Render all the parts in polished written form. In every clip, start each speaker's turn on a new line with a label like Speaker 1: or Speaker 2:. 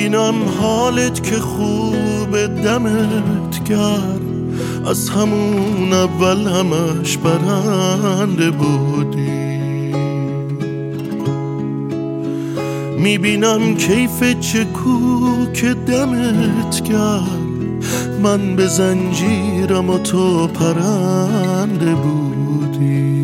Speaker 1: میبینم حالت که خوب دمت گرم، از همون اول همش برنده بودی. میبینم کیف چه کوک دمت گرم، من به زنجیرم و تو پرنده بودی.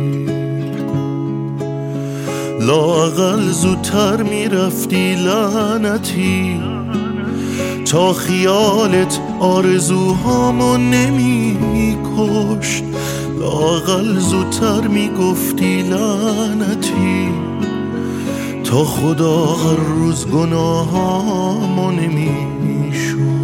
Speaker 1: لااقل زودتر میرفتی لعنتی، تا خیالت آرزوهامو نمی کشت. لااقل زودتر میگفتی لعنتی، تا خدا هر روز گناهامو نمی شست.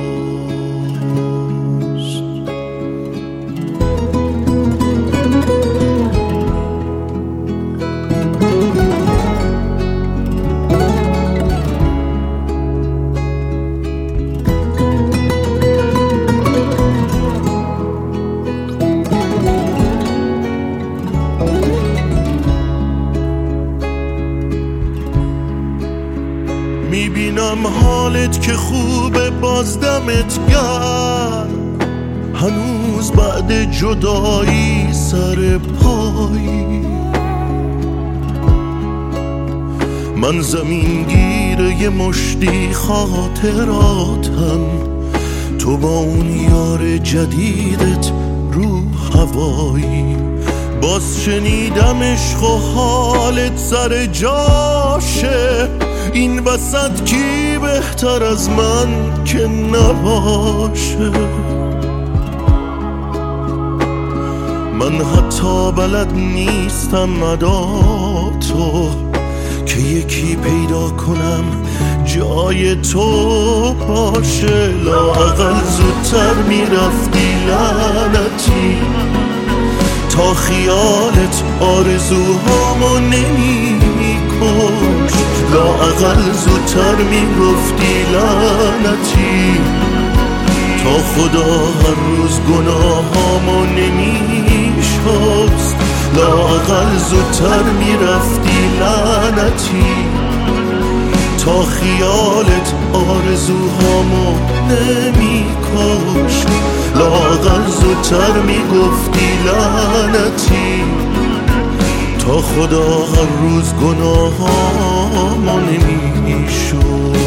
Speaker 1: میبینم حالت که خوبه باز دمت گرم، هنوز بعد جدایی سر پایی. من زمین گیره یه مشتی خاطراتم، تو با اون یار جدیدت رو هوایی. باز شنیدم عشق و حالت سر جاشه، این وسط کی بهتر از من که نباشه. من حتی بلد نیستم عداتو، که یکی پیدا کنم جای تو باشه. لااقل زودتر میرفتی لعنتی، تا خیالت آرزوهامو نمی کشت. لااقل زودتر میگفتی لعنتی، تا خدا هر روز گناهامو نمی شست. لااقل زودتر میرفتی لعنتی، تا خیالت آرزوهامو نمی کشت. لااقل زودتر میگفتی لعنتی، تا خدا هر روز گناهامو نمی شست.